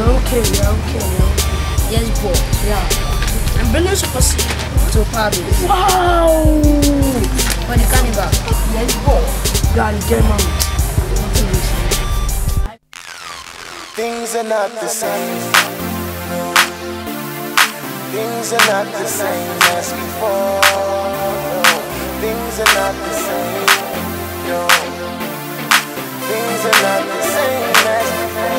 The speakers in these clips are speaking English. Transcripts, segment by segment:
okay. Yes, boy. Yeah. I'm bringing some pussy to party. Wow! For the carnival. Yes, boy. God, get mom. Things are not the same. Things are not the same as before. Things are not the same. No. Things are not the same as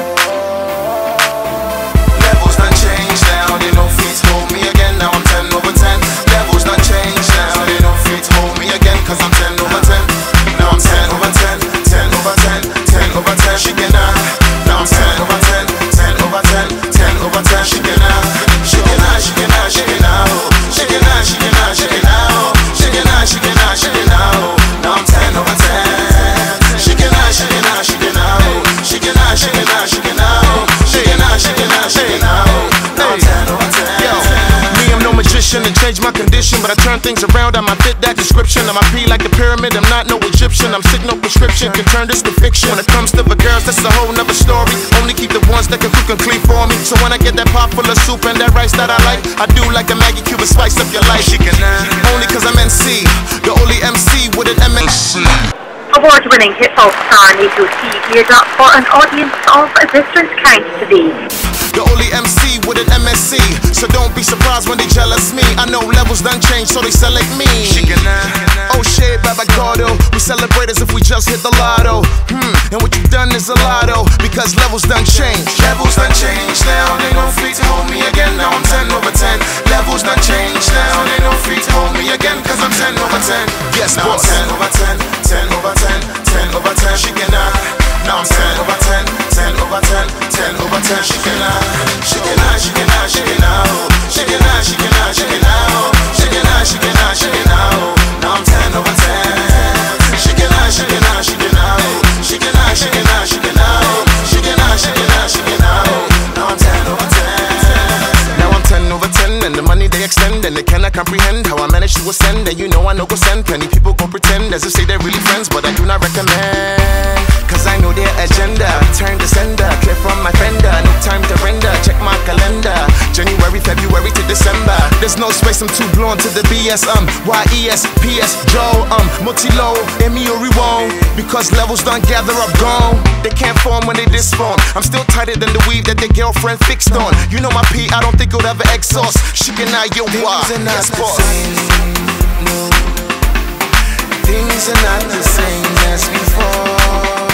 before. Levels done changed now. They no fit hold me again. Now I'm 10 over 10. Levels done changed now. They no fit hold me again. Cause I'm 10 over 10. Now I'm 10 over 10. 10 over 10. 10 over 10. She can now I'm 10 over 10. 10 over 10. 10 over 10. She can She can She can She can She can She can She can She can She can She can now I'm 10 over 10. She can She can She can She can She can She can She can She can now I'm 10 over 10. Yo, me, I'm no magician to change my condition, but I turn things around. I might fit that description. I'm a P like a pyramid. I'm not no Egyptian. I'm sick, no prescription can turn this to fiction. When it comes to the girls, that's a whole nother story. Only keep the ones that can cook and clean for me. So when I get that pot full of soup and that rice that I like, I do like a Maggie Cube and spice up your life. She can only cause I'm NC, the only MC with an MNC. Award-winning hip-hop star Nico C geared up for an audience of a different kind today. The only MC with an MSC, so don't be surprised when they jealous me. I know levels done change, so they select me. Oh shit, Baba Gordo, we celebrate as if we just hit the lotto. And what you done is a lotto, because levels done change. Levels done change now, they no free to hold me again. Now I'm 10 over 10. Levels done change now, they no free to hold me again, cause I'm 10 over 10. Yes, now boss. I'm 10 over 10, 10 over 10, 10 over 10. She can now I'm 10 over 10, 10 over 10, 10 over 10. She can she can she can she can she can she can she can she can she can she can now I'm 10 over 10. She can she can she can she can she can she can she can she can now I'm 10 over 10. Now I'm 10 over 10, and the money they extend, and they cannot comprehend how I managed to ascend. And you know I no go send. Plenty people go pretend as if say they're really friends, but I do not recommend. Cause I know their agenda. Return to sender, clear from my fender. No time to render, check my calendar. January, February to December. There's no space, I'm too blown to the BS. YES, PS, Joe, Motilo, Emiori won't. Because levels don't gather up gone. They can't form when they disform. I'm still tighter than the weave that their girlfriend fixed on. You know my P, I don't think it'll ever exhaust. She can now yo why. Yes, boss. No. Things are not the same as before.